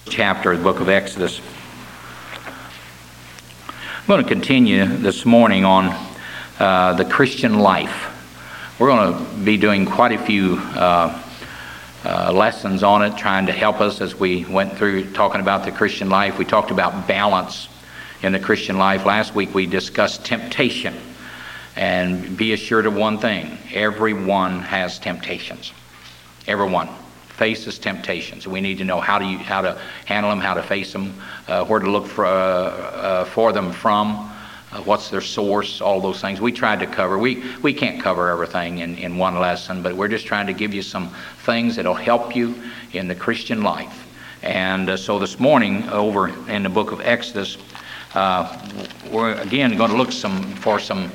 Chapter of the book of Exodus. I'm going to continue this morning on the Christian life. We're going to be doing quite a few lessons on it, trying to help us as we went through talking about the Christian life. We talked about balance in the Christian life. Last week we discussed temptation. And be assured of one thing: everyone has temptations. Everyone faces temptations. We need to know how to handle them, how to face them, where to look for them from, what's their source, all those things. We tried to cover. We can't cover everything in one lesson, but we're just trying to give you some things that'll help you in the Christian life. And so this morning, over in the book of Exodus, we're again going to look for some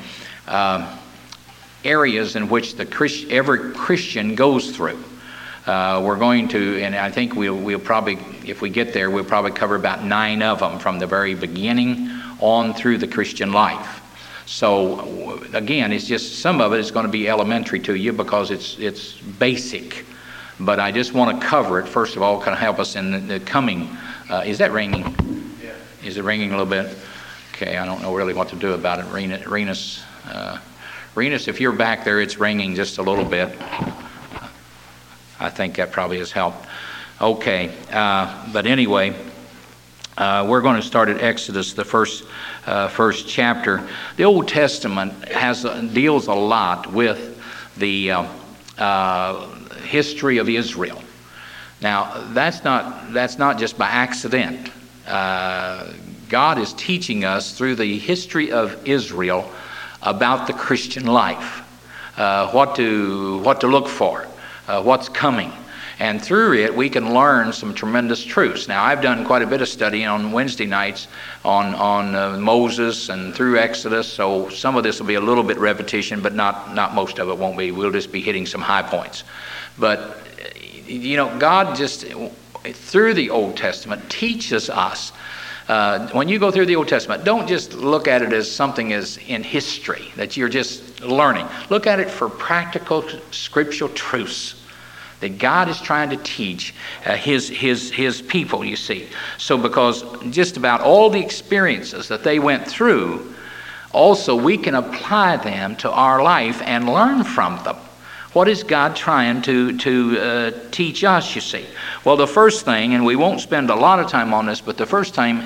areas in which every Christian goes through. We're going to, and I think we'll probably, if we get there, we'll probably cover about 9 of them from the very beginning on through the Christian life. So again, it's just some of it is going to be elementary to you because it's basic. But I just want to cover it first of all, kind of help us in the coming. Is that ringing? Yeah. Is it ringing a little bit? Okay, I don't know really what to do about it. Renus, if you're back there, it's ringing just a little bit. I think that probably has helped. Okay, but anyway, we're going to start at Exodus, the first chapter. The Old Testament deals a lot with the history of Israel. Now, that's not just by accident. God is teaching us through the history of Israel about the Christian life, what to look for. What's coming. And through it, we can learn some tremendous truths. Now, I've done quite a bit of study on Wednesday nights on Moses and through Exodus, so some of this will be a little bit repetition, but not most of it won't be. We'll just be hitting some high points. But, God just, through the Old Testament, teaches us. When you go through the Old Testament, don't just look at it as something as in history, that you're just learning. Look at it for practical scriptural truths that God is trying to teach his people, you see. So because just about all the experiences that they went through, also we can apply them to our life and learn from them. What is God trying to teach us, you see? Well, the first thing, and we won't spend a lot of time on this, but the first thing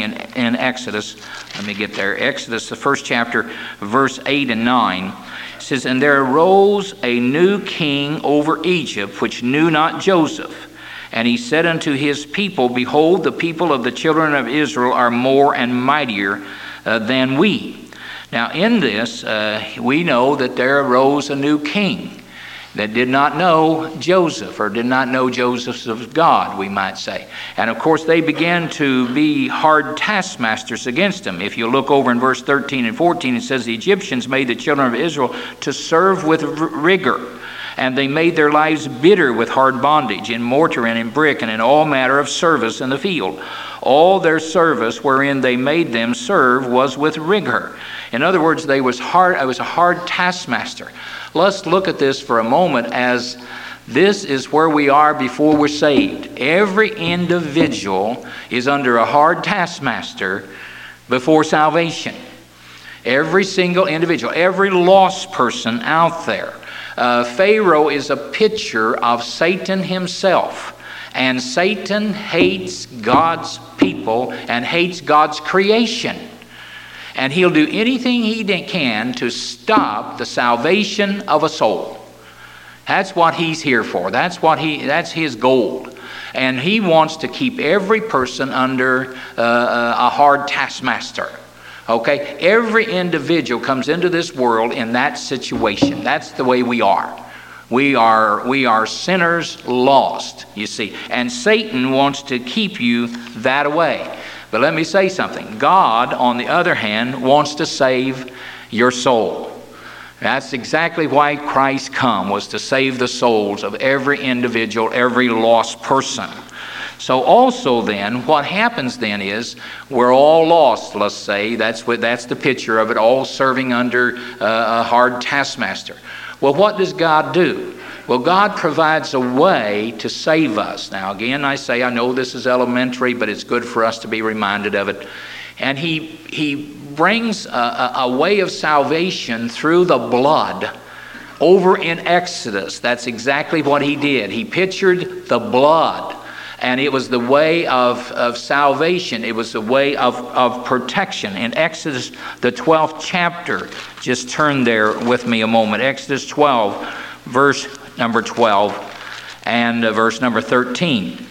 in Exodus, let me get there, Exodus, the first chapter, verse 8 and 9, says, "And there arose a new king over Egypt, which knew not Joseph. And he said unto his people, Behold, the people of the children of Israel are more and mightier than we." Now, in this, we know that there arose a new king that did not know Joseph, or did not know Joseph's of God, we might say. And of course, they began to be hard taskmasters against him. If you look over in verse 13 and 14, it says, "The Egyptians made the children of Israel to serve with rigor, and they made their lives bitter with hard bondage, in mortar and in brick, and in all manner of service in the field. All their service wherein they made them serve was with rigor." In other words, it was a hard taskmaster. Let's look at this for a moment as this is where we are before we're saved. Every individual is under a hard taskmaster before salvation. Every single individual, every lost person out there. Pharaoh is a picture of Satan himself. And Satan hates God's people and hates God's creation. And he'll do anything he can to stop the salvation of a soul. That's what he's here for. That's his goal. And he wants to keep every person under a hard taskmaster. Okay? Every individual comes into this world in that situation. That's the way we are. We are sinners lost, you see. And Satan wants to keep you that way. But let me say something. God, on the other hand, wants to save your soul. That's exactly why Christ came, was to save the souls of every individual, every lost person. So also then, what happens then is, we're all lost, let's say. That's the picture of it, all serving under a hard taskmaster. Well, what does God do? Well, God provides a way to save us. Now, again, I know this is elementary, but it's good for us to be reminded of it. And he brings a way of salvation through the blood. Over in Exodus, that's exactly what he did. He pictured the blood, and it was the way of salvation. It was the way of protection. In Exodus, the 12th chapter, just turn there with me a moment. Exodus 12, verse number 12, and verse number 13.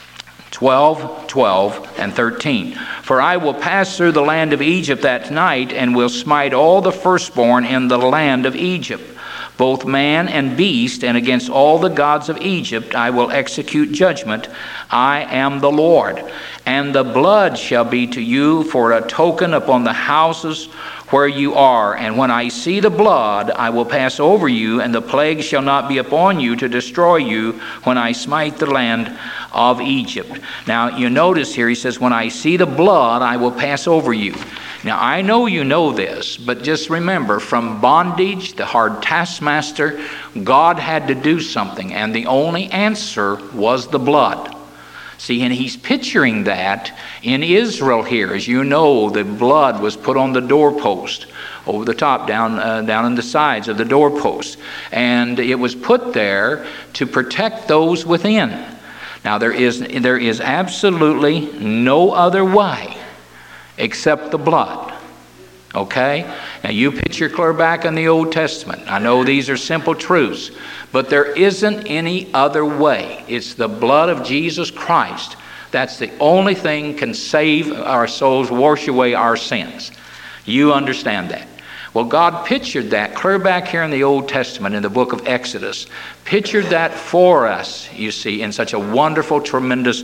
12, 12, and 13. For I will pass through the land of Egypt that night, and will smite all the firstborn in the land of Egypt, both man and beast, and against all the gods of Egypt I will execute judgment. I am the Lord. And the blood shall be to you for a token upon the houses where you are. And when I see the blood, I will pass over you, and the plague shall not be upon you to destroy you when I smite the land of Egypt. Now you notice here he says, when I see the blood, I will pass over you. Now, I know you know this, but just remember, from bondage, the hard taskmaster, God had to do something, and the only answer was the blood. See, and he's picturing that in Israel here. As you know, the blood was put on the doorpost, over the top, down on the sides of the doorpost. And it was put there to protect those within. Now, there is absolutely no other way except the blood. Okay? Now you picture clear back in the Old Testament. I know these are simple truths, but there isn't any other way. It's the blood of Jesus Christ. That's the only thing can save our souls, wash away our sins. You understand that. Well, God pictured that clear back here in the Old Testament in the book of Exodus. Pictured that for us, you see, in such a wonderful, tremendous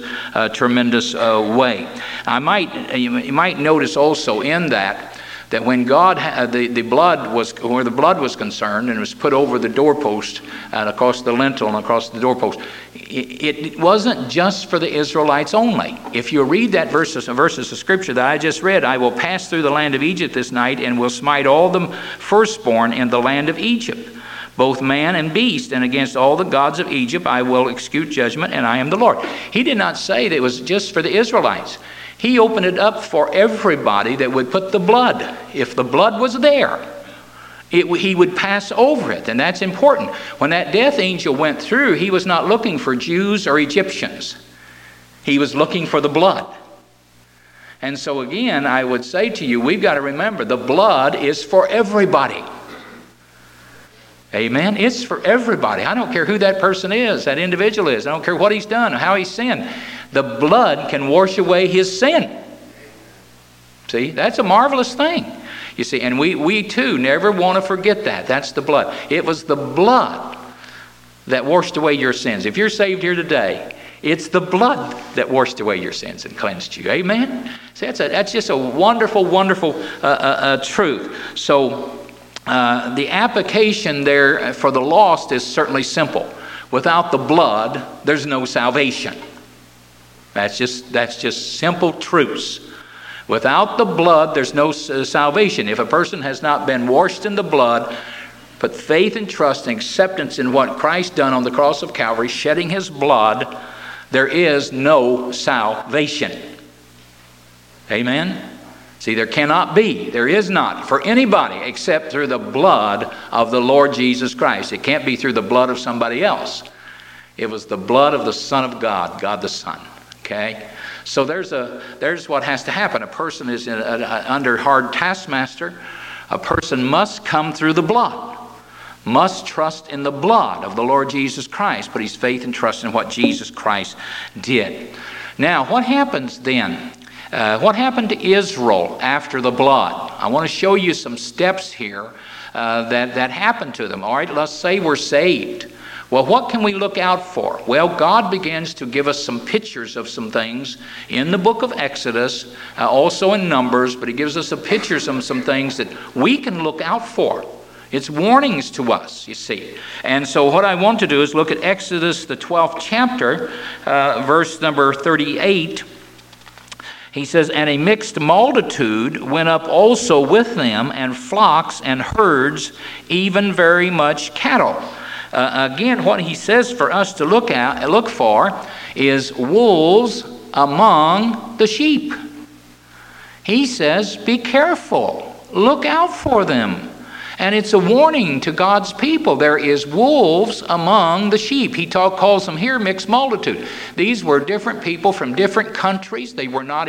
way. You might notice also in that when God the blood was, where the blood was concerned, and it was put over the doorpost and across the lintel and across the doorpost, it wasn't just for the Israelites only. If you read that verses of Scripture that I just read, I will pass through the land of Egypt this night, and will smite all the firstborn in the land of Egypt, both man and beast, and against all the gods of Egypt I will execute judgment, and I am the Lord. He did not say that it was just for the Israelites. He opened it up for everybody that would put the blood. If the blood was there, he would pass over it, and that's important. When that death angel went through, he was not looking for Jews or Egyptians. He was looking for the blood. And so again, I would say to you, we've got to remember, the blood is for everybody. Amen? It's for everybody. I don't care who that person is, that individual is. I don't care what he's done or how he's sinned. The blood can wash away his sin. See, that's a marvelous thing. You see, and we too never want to forget that. That's the blood. It was the blood that washed away your sins. If you're saved here today, it's the blood that washed away your sins and cleansed you. Amen? See, that's just a wonderful, wonderful truth. So the application there for the lost is certainly simple. Without the blood, there's no salvation. That's just simple truths. Without the blood, there's no salvation. If a person has not been washed in the blood, put faith and trust and acceptance in what Christ done on the cross of Calvary, shedding his blood, there is no salvation. Amen? See, there cannot be. There is not for anybody except through the blood of the Lord Jesus Christ. It can't be through the blood of somebody else. It was the blood of the Son of God, God the Son. Okay? So there's what has to happen. A person is under hard taskmaster. A person must come through the blood. Must trust in the blood of the Lord Jesus Christ. Put his faith and trust in what Jesus Christ did. Now, what happens then? What happened to Israel after the blood? I want to show you some steps here that happened to them. All right, let's say we're saved. Well, what can we look out for? Well, God begins to give us some pictures of some things in the book of Exodus, also in Numbers, but he gives us a pictures of some things that we can look out for. It's warnings to us, you see. And so what I want to do is look at Exodus, the 12th chapter, verse number 38. He says, and a mixed multitude went up also with them, and flocks and herds, even very much cattle. Again, what he says for us to look for is wolves among the sheep. He says, be careful, look out for them. And it's a warning to God's people. There is wolves among the sheep. He calls them here mixed multitude. These were different people from different countries. They were not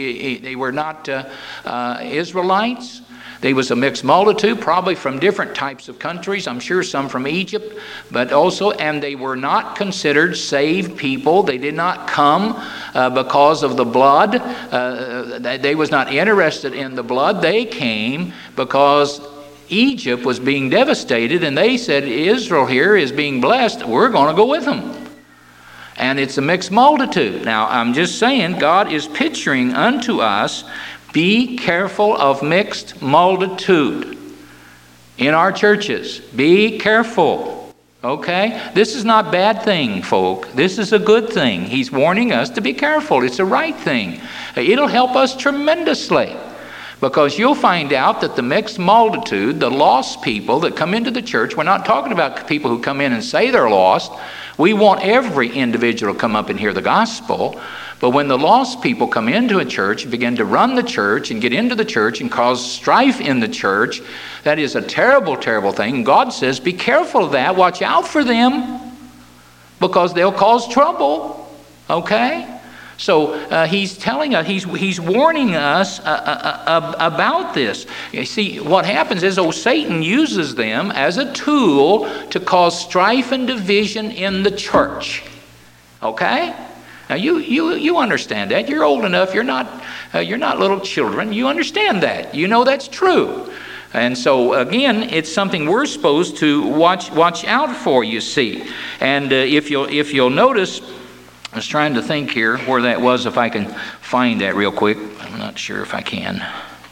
Israelites. There was a mixed multitude, probably from different types of countries. I'm sure some from Egypt, but also, and they were not considered saved people. They did not come because of the blood. They was not interested in the blood. They came because Egypt was being devastated, and they said, Israel here is being blessed. We're going to go with them. And it's a mixed multitude. Now, I'm just saying, God is picturing unto us, be careful of mixed multitude in our churches. Be careful. Okay? This is not a bad thing, folk. This is a good thing. He's warning us to be careful. It's a right thing. It'll help us tremendously. Because you'll find out that the mixed multitude, the lost people that come into the church, we're not talking about people who come in and say they're lost. We want every individual to come up and hear the gospel. But when the lost people come into a church and begin to run the church and get into the church and cause strife in the church, that is a terrible, terrible thing. God says, be careful of that. Watch out for them because they'll cause trouble. Okay? So he's telling us, he's warning us about this. You see, what happens is, Satan uses them as a tool to cause strife and division in the church. Okay? Now you understand that. You're old enough. You're not little children. You understand that. You know that's true. And so again, it's something we're supposed to watch out for. You see, and if you'll notice. I was trying to think here where that was, if I can find that real quick. I'm not sure if I can.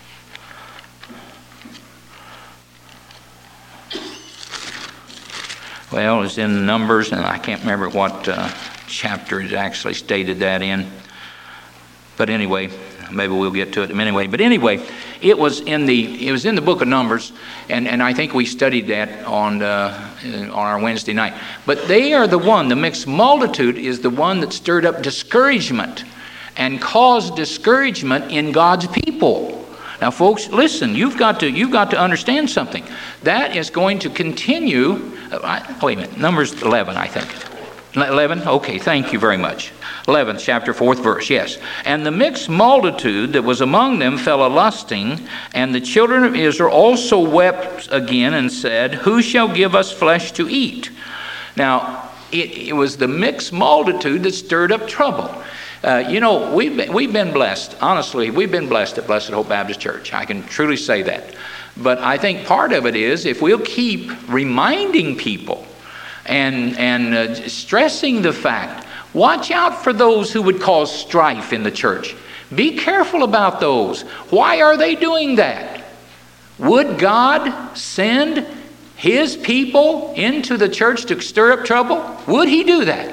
Well, it's in Numbers, and I can't remember what chapter it actually stated that in. But anyway, maybe we'll get to it anyway. But anyway, it was in the book of Numbers, and I think we studied that on our Wednesday night. But they are the mixed multitude is the one that stirred up discouragement and caused discouragement in God's people. Now, folks, listen. You've got to understand something. That is going to continue. Wait a minute. Numbers 11, I think. 11? Okay, thank you very much. 11, chapter 4th verse, yes. And the mixed multitude that was among them fell a-lusting, and the children of Israel also wept again and said, who shall give us flesh to eat? Now, it was the mixed multitude that stirred up trouble. We've been blessed. Honestly, we've been blessed at Blessed Hope Baptist Church. I can truly say that. But I think part of it is if we'll keep reminding people and stressing the fact, watch out for those who would cause strife in the church. Be careful about those. Why are they doing that? Would God send His people into the church to stir up trouble? Would He do that?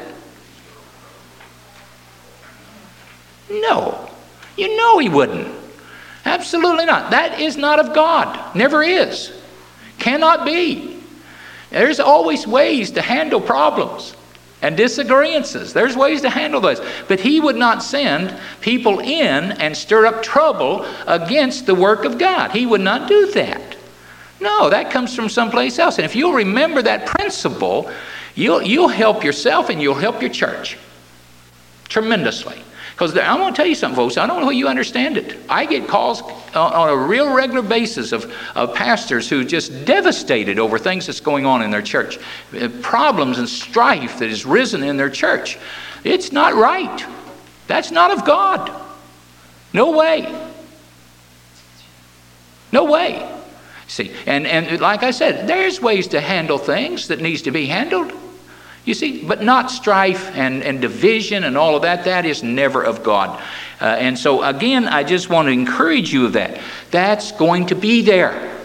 No. You know He wouldn't. Absolutely not. That is not of God. Never is. Cannot be. There's always ways to handle problems and disagreements. There's ways to handle those. But He would not send people in and stir up trouble against the work of God. He would not do that. No, that comes from someplace else. And if you'll remember that principle, you'll help yourself and you'll help your church tremendously. Because I'm going to tell you something, folks. I don't know if you understand it. I get calls on a real regular basis of pastors who are just devastated over things that's going on in their church. Problems and strife that has risen in their church. It's not right. That's not of God. No way. No way. See, and like I said, there's ways to handle things that needs to be handled. You see, but not strife and division and all of that. That is never of God. And so, again, I just want to encourage you of that. That's going to be there.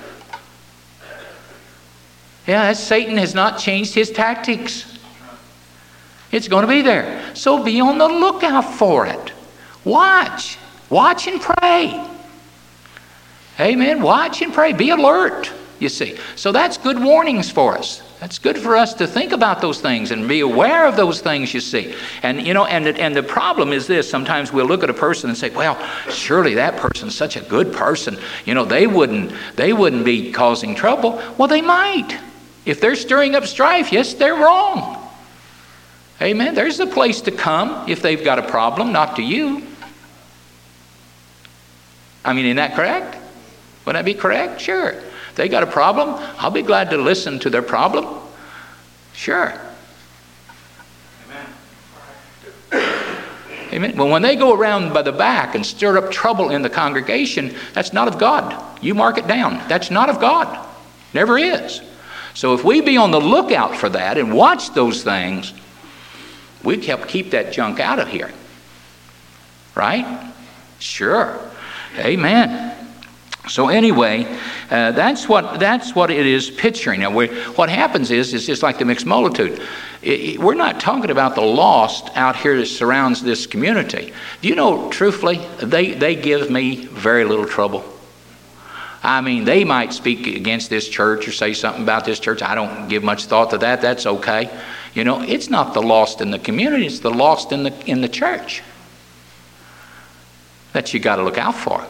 Yeah, Satan has not changed his tactics. It's going to be there. So be on the lookout for it. Watch. Watch and pray. Amen. Watch and pray. Be alert, you see. So that's good warnings for us. That's good for us to think about those things and be aware of those things, you see. And and the problem is this: sometimes we'll look at a person and say, well, surely that person's such a good person. They wouldn't be causing trouble. Well, they might. If they're stirring up strife, yes, they're wrong. Amen. There's a place to come if they've got a problem, not to you. I mean, isn't that correct? Would that be correct? Sure. If they got a problem, I'll be glad to listen to their problem. Sure. Amen. Well, when they go around by the back and stir up trouble in the congregation, that's not of God. You mark it down. That's not of God. Never is. So if we be on the lookout for that and watch those things, we keep that junk out of here. Right? Sure. Amen. So anyway, that's what it is picturing. Now, what happens is just like the mixed multitude. We're not talking about the lost out here that surrounds this community. Do you know, truthfully, they give me very little trouble. I mean, they might speak against this church or say something about this church. I don't give much thought to that. That's okay. It's not the lost in the community. It's the lost in the church that you got to look out for.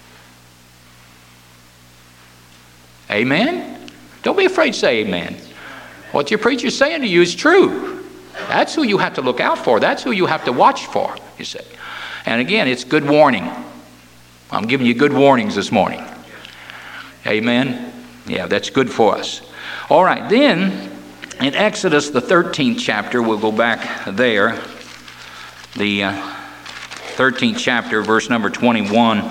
Amen? Don't be afraid to say amen. What your preacher's saying to you is true. That's who you have to look out for. That's who you have to watch for, you see. And again, it's good warning. I'm giving you good warnings this morning. Amen? Yeah, that's good for us. All right, then in Exodus, the 13th chapter, we'll go back there. The 13th chapter, verse number 21.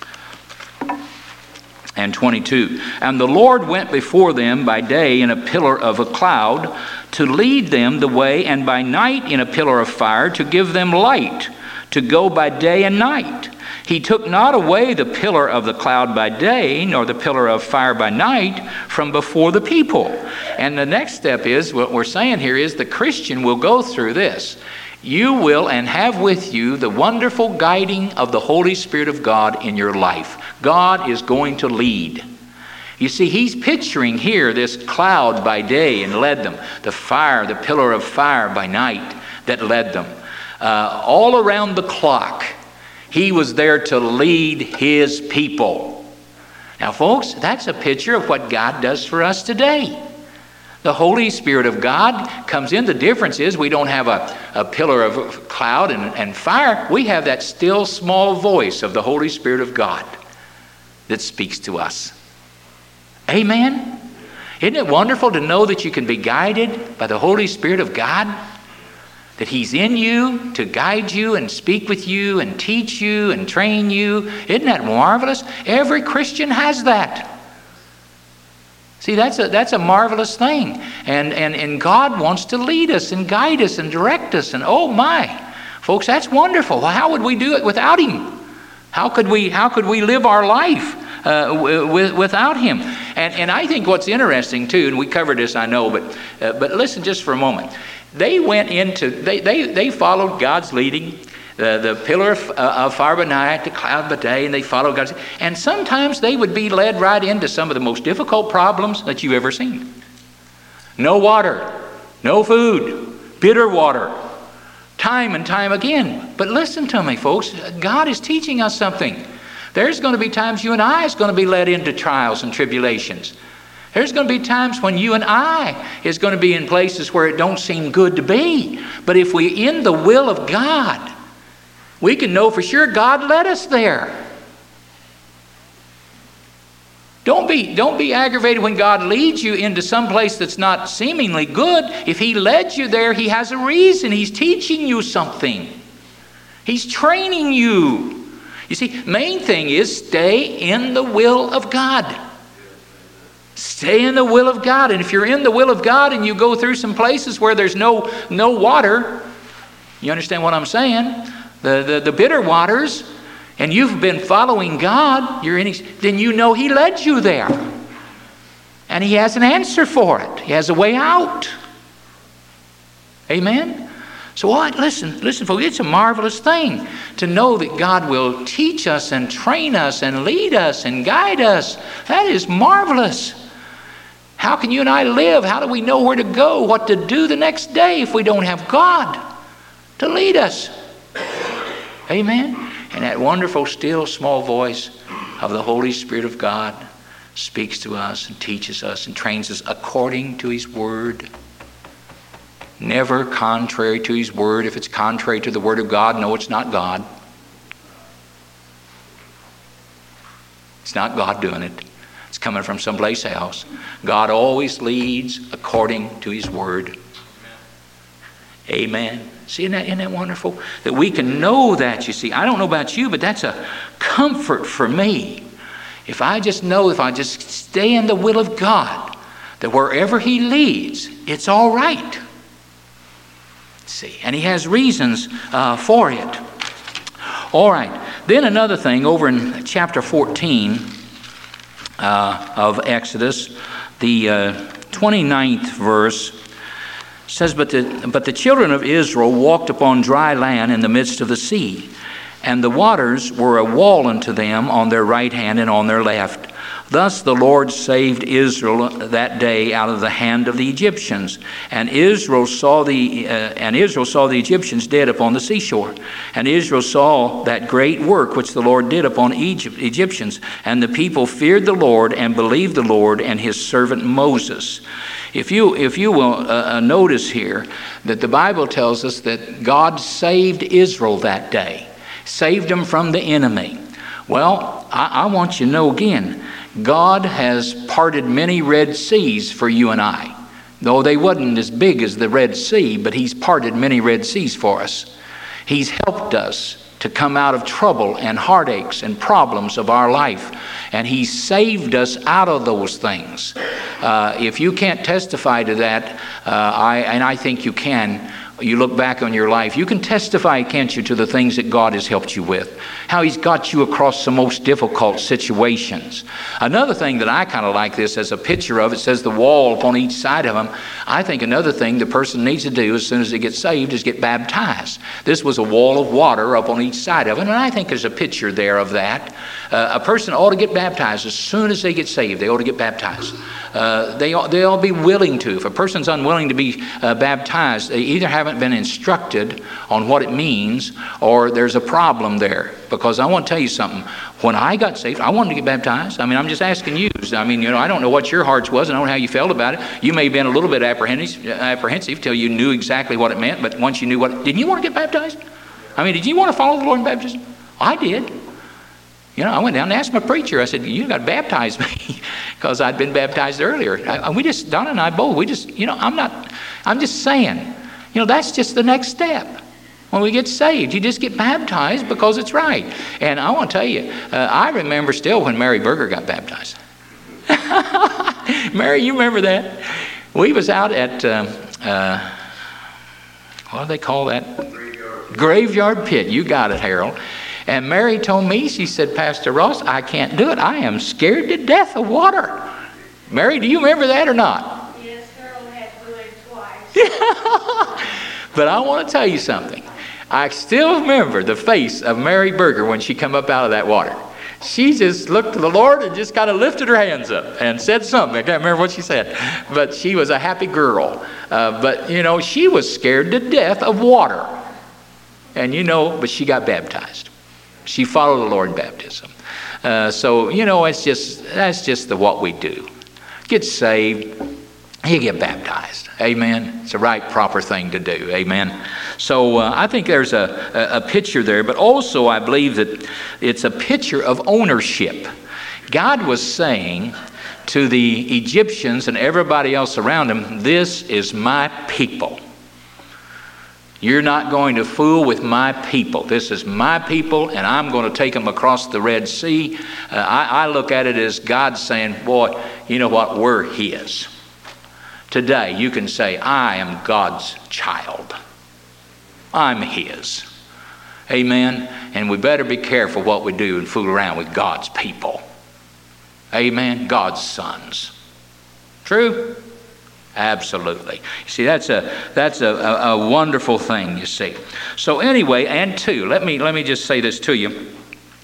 And 22. And the Lord went before them by day in a pillar of a cloud to lead them the way, and by night in a pillar of fire to give them light, to go by day and night. He took not away the pillar of the cloud by day, nor the pillar of fire by night from before the people. And the next step is, what we're saying here is, the Christian will go through this. You will and have with you the wonderful guiding of the Holy Spirit of God in your life. God is going to lead. You see, he's picturing here this cloud by day and led them. The fire, the pillar of fire by night that led them. All around the clock, he was there to lead his people. Now, folks, that's a picture of what God does for us today. The Holy Spirit of God comes in. The difference is we don't have a pillar of cloud and fire. We have that still small voice of the Holy Spirit of God that speaks to us. Amen? Isn't it wonderful to know that you can be guided by the Holy Spirit of God? That he's in you to guide you and speak with you and teach you and train you. Isn't that marvelous? Every Christian has that. See, that's a marvelous thing. And God wants to lead us and guide us and direct us. And oh my, folks, that's wonderful. Well, how would we do it without him? How could we live our life without him? And I think what's interesting too, and we covered this, I know, but listen just for a moment. They went into, they followed God's leading. The pillar of fire by night, the cloud by day, and they followed God's. And sometimes they would be led right into some of the most difficult problems that you've ever seen. No water, no food, bitter water, time and time again. But listen to me, folks. God is teaching us something. There's going to be times you and I is going to be led into trials and tribulations. There's going to be times when you and I is going to be in places where it don't seem good to be. But if we're in the will of God, we can know for sure God led us there. Don't be aggravated when God leads you into some place that's not seemingly good. If he led you there, he has a reason. He's teaching you something. He's training you. You see, main thing is stay in the will of God. Stay in the will of God. And if you're in the will of God and you go through some places where there's no water, you understand what I'm saying? The bitter waters, and you've been following God, then you know he led you there. And he has an answer for it. He has a way out. Amen? So listen, folks, it's a marvelous thing to know that God will teach us and train us and lead us and guide us. That is marvelous. how can you and I live? How do we know where to go, what to do the next day if we don't have God to lead us? Amen? And that wonderful, still, small voice of the Holy Spirit of God speaks to us and teaches us and trains us according to His Word. Never contrary to His Word. If it's contrary to the Word of God, no, it's not God. It's not God doing it. It's coming from someplace else. God always leads according to His Word. Amen. See, isn't that wonderful? That we can know that, you see. I don't know about you, but that's a comfort for me. If I just know, if I just stay in the will of God, that wherever He leads, it's all right. See, and He has reasons for it. All right. Then another thing, over in chapter 14 of Exodus, the 29th verse says, But the children of Israel walked upon dry land in the midst of the sea, and the waters were a wall unto them on their right hand and on their left. Thus the Lord saved Israel that day out of the hand of the Egyptians. And Israel saw the Egyptians dead upon the seashore. And Israel saw that great work which the Lord did upon Egyptians. And the people feared the Lord and believed the Lord and His servant Moses. If you will notice here that the Bible tells us that God saved Israel that day. Saved them from the enemy. Well, I want you to know again, God has parted many Red Seas for you and I. Though they wasn't as big as the Red Sea, but He's parted many Red Seas for us. He's helped us to come out of trouble and heartaches and problems of our life. And He saved us out of those things. If you can't testify to that, and I think you can, you look back on your life, you can testify, can't you, to the things that God has helped you with. How He's got you across the most difficult situations. Another thing that I kind of like this as a picture of, it says the wall upon each side of them. I think another thing the person needs to do as soon as they get saved is get baptized. This was a wall of water up on each side of it, and I think there's a picture there of that. A person ought to get baptized as soon as they get saved. They ought to get baptized. They ought be willing to. If a person's unwilling to be baptized, they either haven't been instructed on what it means, or there's a problem there. Because I want to tell you something. When I got saved, I wanted to get baptized. I mean, I'm just asking you. I mean, I don't know what your hearts was. I don't know how you felt about it. You may have been a little bit apprehensive till you knew exactly what it meant. But once you knew didn't you want to get baptized? I mean, did you want to follow the Lord in baptism? I did. I went down and asked my preacher. I said, you got to baptize me, because I'd been baptized earlier. Donna and I both, I'm just saying, that's just the next step. When we get saved, you just get baptized because it's right. And I want to tell you, I remember still when Mary Berger got baptized. Mary, you remember that? We was out at, what do they call that? Graveyard Pit. You got it, Harold. And Mary told me, she said, Pastor Ross, I can't do it. I am scared to death of water. Mary, do you remember that or not? Yes, Harold had to do it twice. But I want to tell you something. I still remember the face of Mary Berger when she come up out of that water. She just looked to the Lord and just kind of lifted her hands up and said something. I can't remember what she said. But she was a happy girl. But she was scared to death of water. And but she got baptized. She followed the Lord in baptism. So that's just what we do. Get saved, you get baptized. Amen. It's the right, proper thing to do. Amen. So I think there's a picture there, but also I believe that it's a picture of ownership. God was saying to the Egyptians and everybody else around them, this is my people. You're not going to fool with my people. This is my people, and I'm going to take them across the Red Sea. I look at it as God saying, boy, you know what? We're His. Today, you can say, I am God's child. I'm His. Amen? And we better be careful what we do and fool around with God's people. Amen? God's sons. True? Absolutely. You see, that's a wonderful thing, you see. So anyway, and two, let me just say this to you.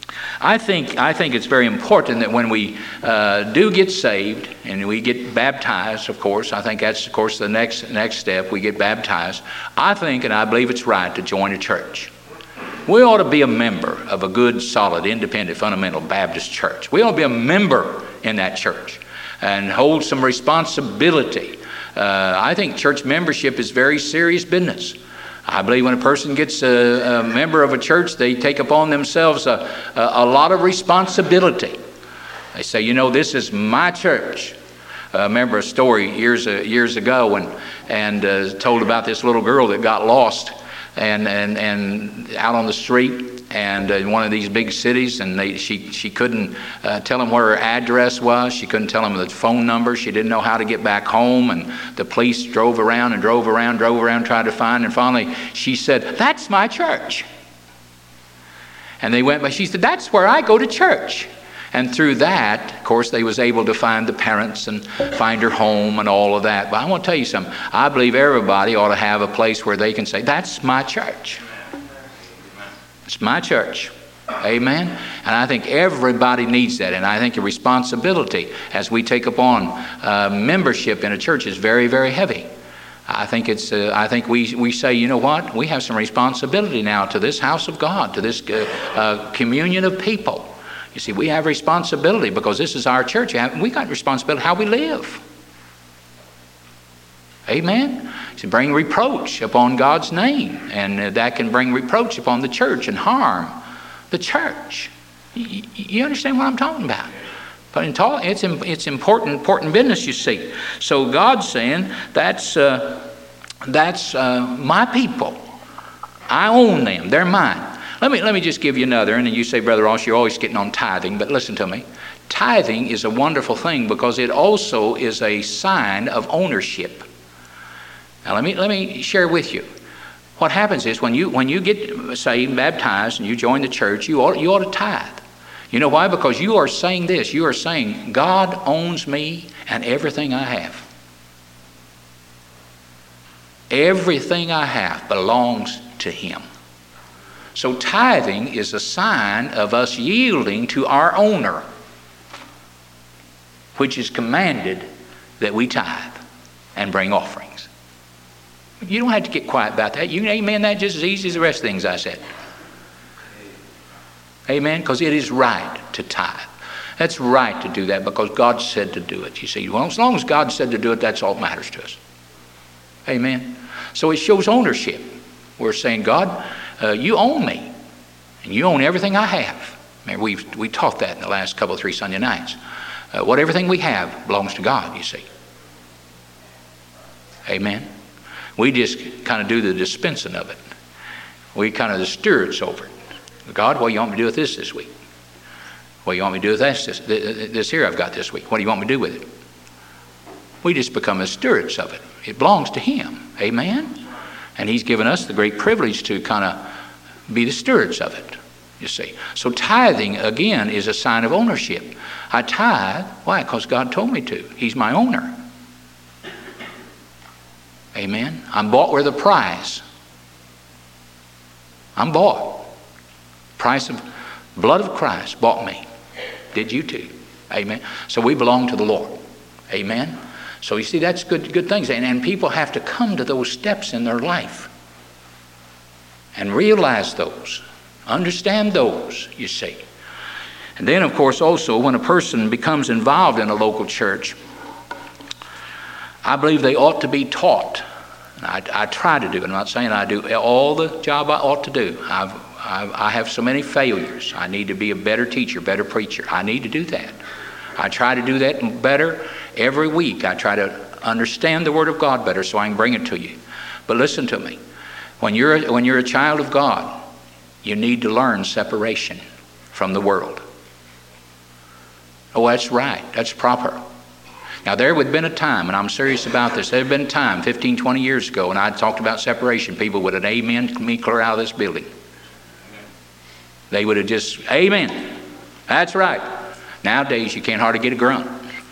I think it's very important that when we do get saved and we get baptized, of course, I think that's, of course, the next step. We get baptized. I think and I believe it's right to join a church. We ought to be a member of a good, solid, independent, fundamental Baptist church. We ought to be a member in that church and hold some responsibility. I think church membership is very serious business. I believe when a person gets a member of a church, they take upon themselves a lot of responsibility. They say, you know, this is my church. I remember a story years ago and told about this little girl that got lost and out on the street and in one of these big cities, and she couldn't tell them where her address was. She couldn't tell them the phone number. She didn't know how to get back home, and the police drove around, tried to find, and finally she said, "That's my church." And they went, but she said, "That's where I go to church." And through that, of course, they was able to find the parents and find her home and all of that. But I want to tell you something. I believe everybody ought to have a place where they can say, "That's my church. It's my church." Amen. And I think everybody needs that. And I think the responsibility as we take upon membership in a church is very, very heavy. I think we say, you know what? We have some responsibility now to this house of God, to this communion of people. You see, we have responsibility because this is our church. We got responsibility how we live. Amen. To bring reproach upon God's name, and that can bring reproach upon the church and harm the church. You understand what I'm talking about? But it's important business, you see. So God's saying that's my people. I own them. They're mine. Let me just give you another. And then you say, Brother Ross, you're always getting on tithing. But listen to me. Tithing is a wonderful thing because it also is a sign of ownership. Now let me share with you. What happens is when you get saved, baptized, and you join the church, you ought to tithe. You know why? Because you are saying this. You are saying, God owns me and everything I have. Everything I have belongs to Him. So tithing is a sign of us yielding to our owner, which is commanded that we tithe and bring offerings. You don't have to get quiet about that. You can amen that just as easy as the rest of the things I said. Amen? Because it is right to tithe. That's right to do that because God said to do it. You see, well, as long as God said to do it, that's all that matters to us. Amen? So it shows ownership. We're saying, God, you own me, and you own everything I have. Remember, we taught that in the last couple of 3 Sunday nights. Everything we have belongs to God, you see. Amen? We just kind of do the dispensing of it. We kind of the stewards over it. God, what do you want me to do with this week? What do you want me to do with this here I've got this week? What do you want me to do with it? We just become the stewards of it. It belongs to Him. Amen? And He's given us the great privilege to kind of be the stewards of it, you see. So tithing, again, is a sign of ownership. I tithe. Why? Because God told me to. He's my owner. Amen? I'm bought with a price. I'm bought. Price of blood of Christ bought me. Did you too? Amen? So we belong to the Lord. Amen? So you see, that's good things. And people have to come to those steps in their life and realize those, understand those, you see. And then, of course, also, when a person becomes involved in a local church, I believe they ought to be taught. I try to do it. I'm not saying I do all the job I ought to do. I have so many failures. I need to be a better teacher, better preacher. I need to do that. I try to do that better every week. I try to understand the Word of God better so I can bring it to you. But listen to me. When you're a child of God, you need to learn separation from the world. Oh, that's right. That's proper. Now, there would have been a time, and I'm serious about this, there had been a time 15, 20 years ago, and I talked about separation. People would have amen me clear out of this building. They would have just, amen. That's right. Nowadays, you can't hardly get a grunt.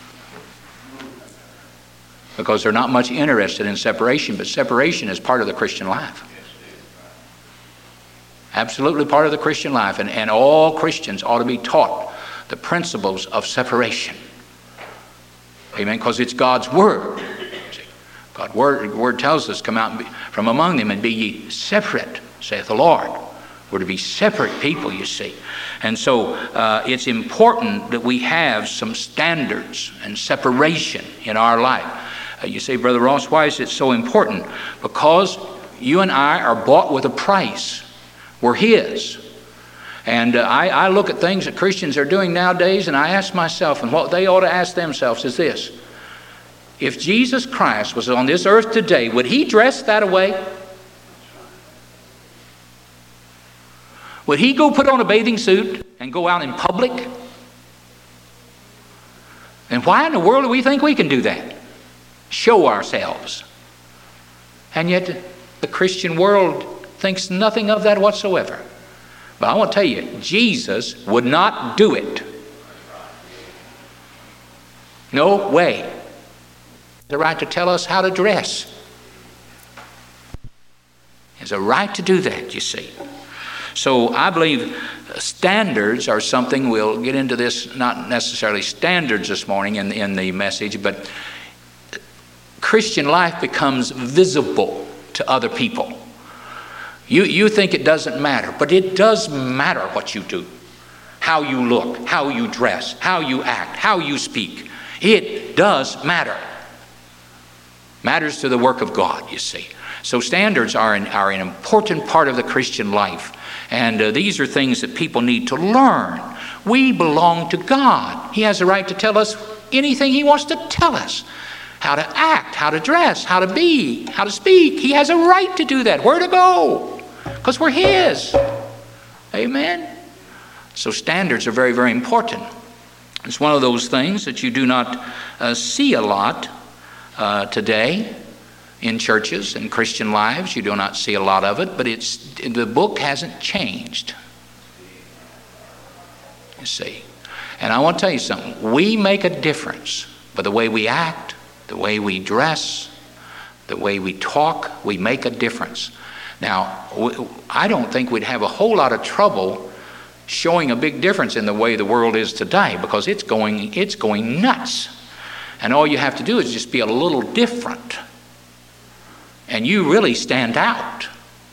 Because they're not much interested in separation, but separation is part of the Christian life. Absolutely part of the Christian life. And all Christians ought to be taught the principles of separation. Amen. Because it's God's Word. God's word tells us, come out from among them and be ye separate, saith the Lord. We're to be separate people, you see. And so it's important that we have some standards and separation in our life. You say, Brother Ross, why is it so important? Because you and I are bought with a price. We're His. And I look at things that Christians are doing nowadays, and I ask myself, and what they ought to ask themselves is this: if Jesus Christ was on this earth today, would He dress that way? Would He go put on a bathing suit and go out in public? And why in the world do we think we can do that? Show ourselves. And yet the Christian world thinks nothing of that whatsoever. But I want to tell you, Jesus would not do it. No way. He has the right to tell us how to dress. He has a right to do that, you see. So I believe standards are something, we'll get into this, not necessarily standards this morning in the message, but Christian life becomes visible to other people. You think it doesn't matter, but it does matter what you do, how you look, how you dress, how you act, how you speak. It does matter. Matters to the work of God, you see. So standards are an important part of the Christian life. And these are things that people need to learn. We belong to God. He has a right to tell us anything He wants to tell us. How to act, how to dress, how to be, how to speak. He has a right to do that. Where to go? Because we're His. Amen? So standards are very, very important. It's one of those things that you do not see a lot today in churches and Christian lives. You do not see a lot of it, but the book hasn't changed. You see. And I want to tell you something. We make a difference by the way we act, the way we dress, the way we talk. We make a difference. Now, I don't think we'd have a whole lot of trouble showing a big difference in the way the world is today, because it's going nuts. And all you have to do is just be a little different, and you really stand out.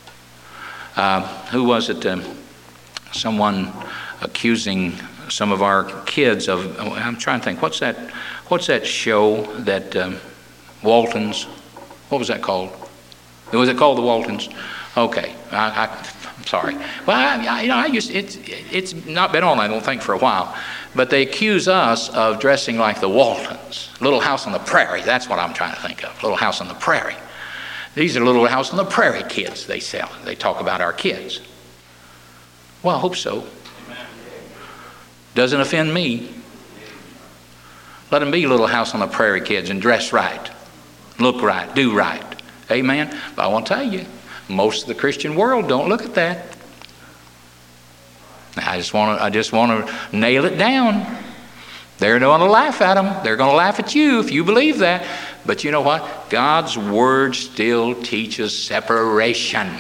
Who was it? Someone accusing some of our kids of, I'm trying to think, what's that show that Waltons, what was that called? Was it called the Waltons? Okay, I'm sorry. Well, it's not been on, I don't think, for a while. But they accuse us of dressing like the Waltons. Little House on the Prairie, that's what I'm trying to think of. Little House on the Prairie. These are Little House on the Prairie kids they sell. They talk about our kids. Well, I hope so. Doesn't offend me. Let them be Little House on the Prairie kids and dress right, look right, do right. Amen? But I want to tell you, most of the Christian world don't look at that. I just want to nail it down. They're going to laugh at them. They're going to laugh at you if you believe that. But you know what? God's Word still teaches separation.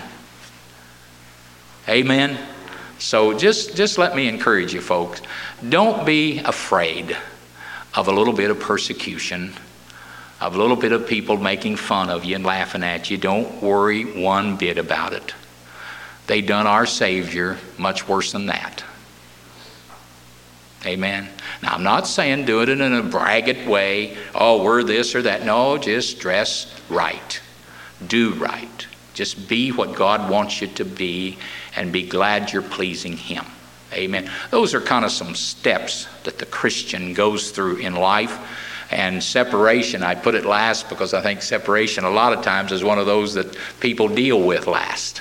Amen? So just let me encourage you folks. Don't be afraid of a little bit of persecution, of a little bit of people making fun of you and laughing at you. Don't worry one bit about it. They done our Savior much worse than that. Amen. Now, I'm not saying do it in a braggart way. Oh, we're this or that. No, just dress right. Do right. Just be what God wants you to be, and be glad you're pleasing Him. Amen. Those are kind of some steps that the Christian goes through in life. And separation, I put it last because I think separation a lot of times is one of those that people deal with last.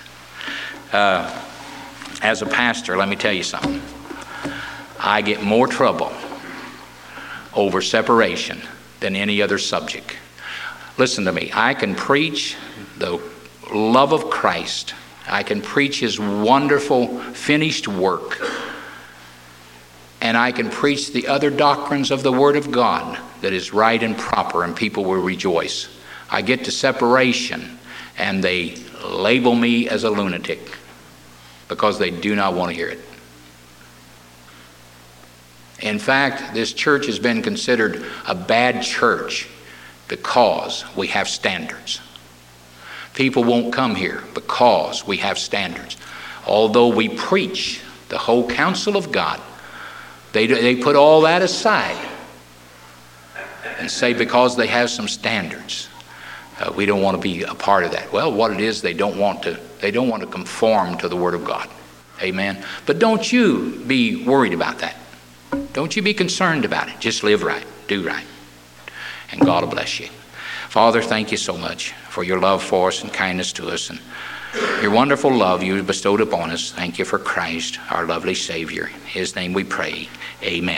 As a pastor, let me tell you something. I get more trouble over separation than any other subject. Listen to me. I can preach the love of Christ. I can preach His wonderful finished work. And I can preach the other doctrines of the Word of God that is right and proper, and people will rejoice. I get to separation, and they label me as a lunatic. because they do not want to hear it. In fact, this church has been considered a bad church because we have standards. People won't come here because we have standards. Although we preach the whole counsel of God, they put all that aside and say because they have some standards, we don't want to be a part of that. Well, what it is, they don't want to conform to the Word of God. Amen. But don't you be worried about that. Don't you be concerned about it. Just live right, do right, and God will bless you. Father, thank you so much for your love for us and kindness to us, and your wonderful love you bestowed upon us. Thank you for Christ, our lovely Savior. In his name we pray. Amen.